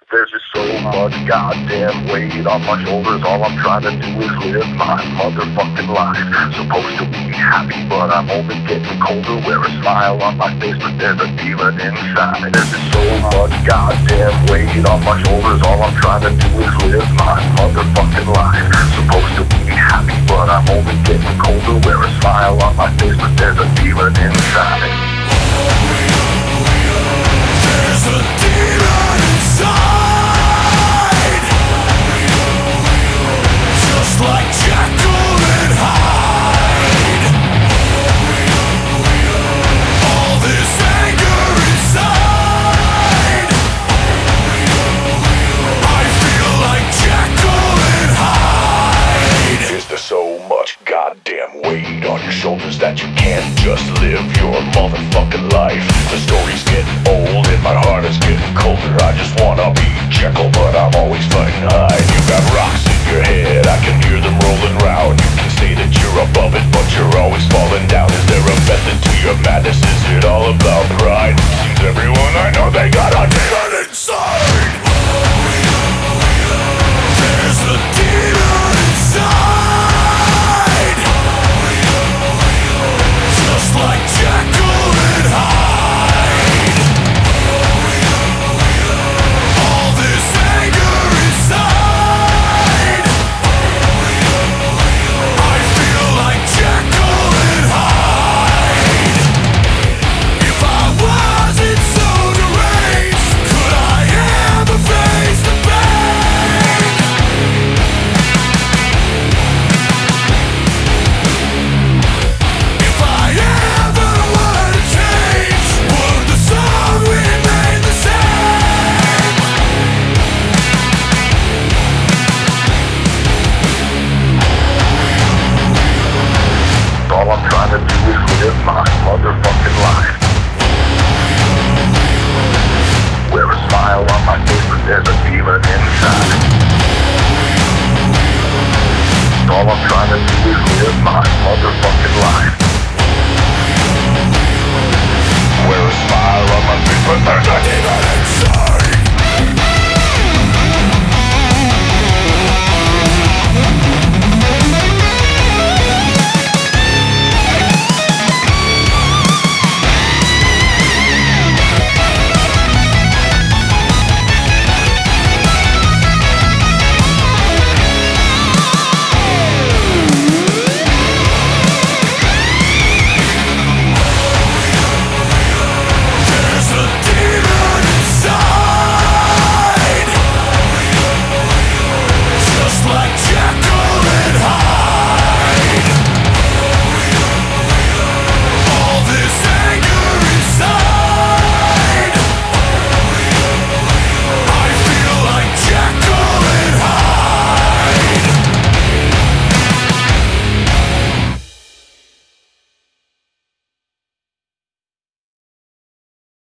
There's just so much goddamn weight on my shoulders. All I'm trying to do is live my motherfucking life. Supposed to be happy, but I'm only getting colder. Wear a smile on my face, but there's a demon inside. There's just so much goddamn weight on my shoulders. All I'm trying to do is live my motherfucking life. Supposed to be happy, but I'm only getting colder. Wear a smile on my face, but there's a demon inside. There's a demon inside. Just like Jekyll and Hyde. All this anger inside. I feel like Jekyll and Hyde. Is there so much goddamn weight on your shoulders that you can't just live your motherfucking life? The story's getting old and my heart is getting colder. I just wanna be Jekyll, but I'm always fighting Hyde. You got rocks in your head, I can hear them rolling round. You can say that you're above it, but you're always falling down. Is there a method to your madness? Is it all about pride? Seems everyone I know, they got a demon